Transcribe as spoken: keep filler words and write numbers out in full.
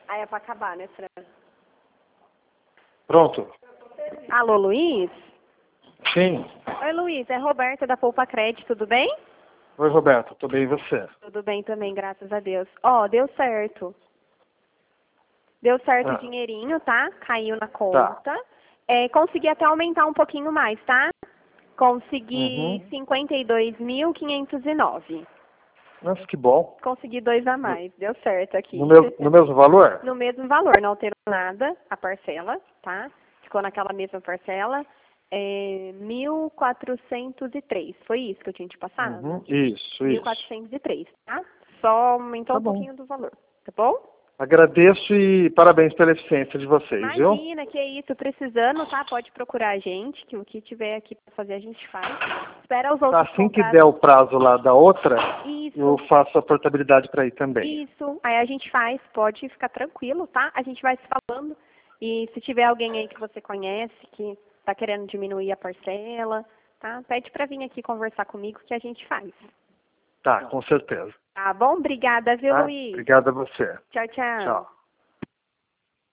Aí é pra acabar, né, Fran? Pronto. Alô, Luiz? Sim. Oi, Luiz, é Roberta da Poupa Crédito, tudo bem? Oi, Roberto. Tô bem, e você? Tudo bem também, graças a Deus. Ó, deu certo. Deu certo o Ah, dinheirinho, tá? Caiu na tá. conta. É, consegui até aumentar um pouquinho mais, tá? Consegui Uhum. cinquenta e dois mil quinhentos e nove. Nossa, que bom. Consegui dois a No, mais. Deu certo no, aqui. meu, no mesmo valor? No mesmo valor, não alterou nada a parcela, tá? Ficou naquela mesma parcela. É, mil quatrocentos e três. Foi isso que eu tinha te passado? Uhum. Isso, mil isso. quatrocentos e três, tá? Só aumentou Tá um bom. pouquinho do valor, tá bom? Agradeço e parabéns pela eficiência de vocês, viu? Imagina, que é isso. Precisando, tá? Pode procurar a gente, que o que tiver aqui pra fazer a gente faz. Espera os outros Assim que der contratos. o prazo lá da outra, eu Isso, faço a portabilidade para ir também. isso. Aí a gente faz, pode ficar tranquilo, tá? A gente vai se falando. E se tiver alguém aí que você conhece, que tá querendo diminuir a parcela, tá? Pede pra vir aqui conversar comigo que a gente faz. Tá, com certeza. Tá bom? Obrigada, viu, Tá? Luiz? Obrigado a você. Tchau, tchau. Tchau.